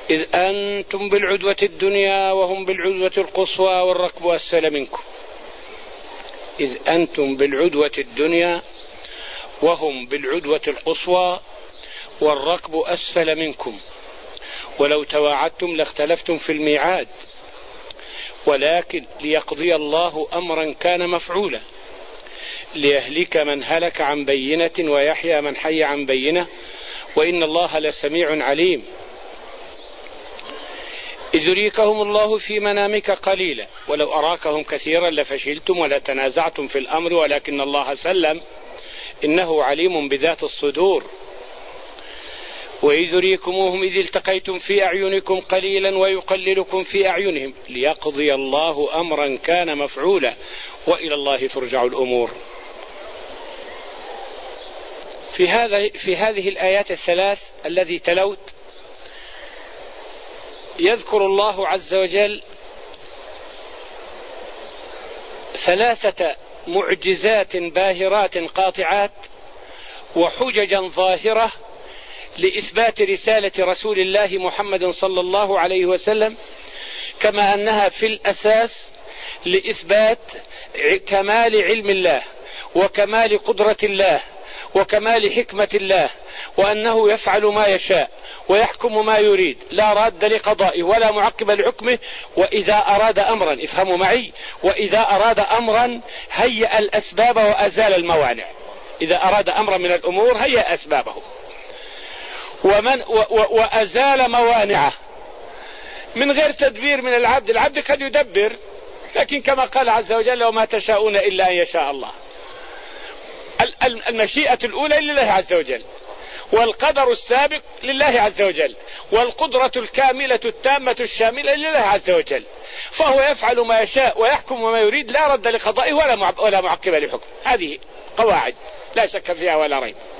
إذ أنتم بالعدوة الدنيا وهم بالعدوة القصوى والركب أسفل منكم. إذ أنتم بالعدوة الدنيا وهم بالعدوة القصوى والركب أسفل منكم ولو تواعدتم لاختلفتم في الميعاد ولكن ليقضي الله أمرا كان مفعولا ليهلك من هلك عن بينة ويحيى من حي عن بينة وإن الله لسميع عليم. إذ يريكهم الله في منامك قليلا ولو أراكهم كثيرا لفشلتم ولتنازعتم في الأمر ولكن الله سلم إنه عليم بذات الصدور. وإذ يريكموهم إذ التقيتم في أعينكم قليلا ويقللكم في أعينهم ليقضي الله أمرا كان مفعولا وإلى الله ترجع الأمور. في هذه الآيات الثلاث الذي تلوت يذكر الله عز وجل ثلاثة معجزات باهرات قاطعات وحججا ظاهرة لإثبات رسالة رسول الله محمد صلى الله عليه وسلم، كما أنها في الأساس لإثبات كمال علم الله وكمال قدرة الله وكمال حكمة الله وأنه يفعل ما يشاء ويحكم ما يريد لا راد لقضائه ولا معقب لحكمه. وإذا أراد أمرا افهموا معي، وإذا أراد أمرا هيأ الأسباب وأزال الموانع. إذا أراد أمرا من الأمور هيأ أسبابه وأزال موانعه من غير تدبير من العبد. العبد قد يدبر لكن كما قال عز وجل وما تشاءون إلا أن يشاء الله. المشيئة الأولى لله عز وجل والقدر السابق لله عز وجل والقدرة الكاملة التامة الشاملة لله عز وجل، فهو يفعل ما يشاء ويحكم ما يريد لا رد لقضائه ولا معقب لحكمه. هذه قواعد لا شك فيها ولا ريب.